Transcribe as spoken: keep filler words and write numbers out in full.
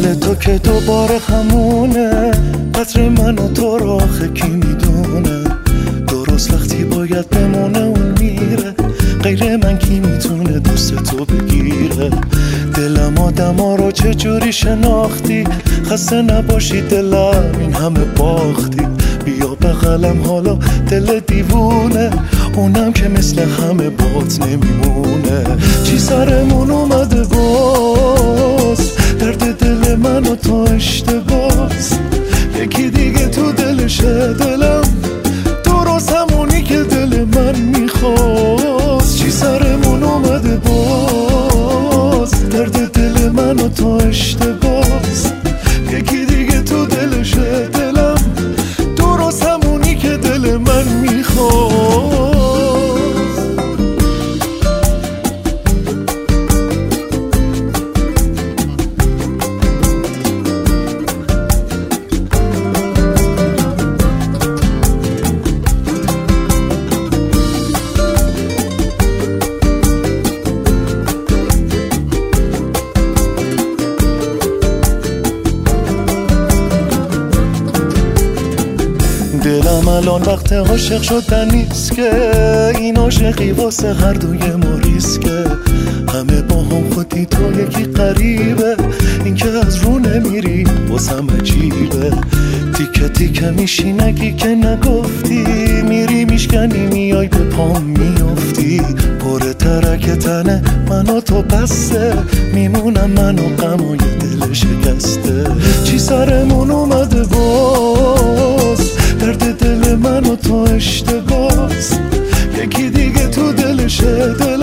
حال تو که دوباره همونه، قدر من و تو را آخه کی میدونه؟ درست وقتی باید بمونه اون میره، غیر من کی میتونه دوست تو بگیره؟ دلم آدما رو چجوری شناختی؟ خسته نباشی دلم این همه باختی. بیا بغلم حالا دل دیوونه، اونم که مثل همه بات نمیمونه. چی سرمون اومده باز؟ درد دل من و تو اشتباس، یکی دیگه تو دلشه دلم، درست همونی که دل من میخواست. چی سرمون اومده باز؟ درد دل من و تو اشتباس، یکی دیگه تو دلشه دلم، درست همونی که دل من میخواست. دلم الان وقت عاشق شدن نیست که، این عاشقی واسه هر دوی ما ریسکه. همه با هم خودی تو یکی قریبه، این که از رو نمیری واسم عجیبه. تیکه تیکه میشی نگی که نگفتی، میری میشکنی میای به پام میافتی. پر ترک تنه من و تو بسته، میمونم من و غم و یه دل شکسته. چی سرمون اومده باز؟ درد دل من و تو اشتباس، یکی دیگه تو دلشه دل